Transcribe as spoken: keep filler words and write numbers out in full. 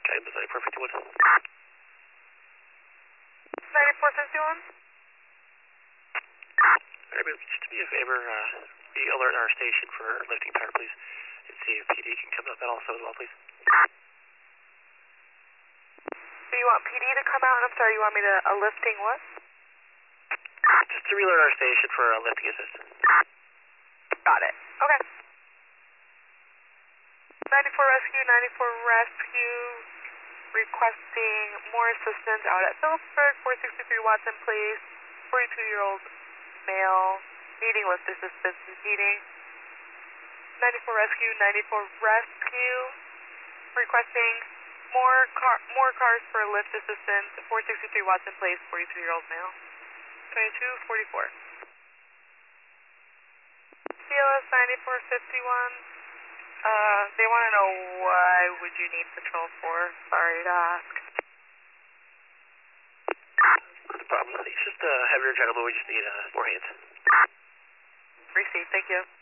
Okay, that's ninety-four fifty-one. ninety-four fifty-one? Alright, just do me a favor, uh, re-alert our station for lifting power, please, and see if P D can come up and also as well, please. So you want P D to come out? I'm sorry, you want me to, a lifting what? Just to re-alert our station for uh, lifting assistance. Got it. Okay. ninety-four Rescue, ninety-four Rescue, requesting more assistance out at Phillipsburg, four sixty-three Watson Place, forty-two-year-old male, needing lift assistance and heating. ninety-four Rescue, ninety-four Rescue, requesting more car, more cars for lift assistance, four sixty-three Watson Place, forty-two-year-old male. twenty-two forty-four. C L S ninety-four fifty-one. Uh, they want to know why would you need patrol for? Sorry to ask. Not a problem. It's just a uh, heavier gentleman. We just need uh, more hands. Received. Thank you.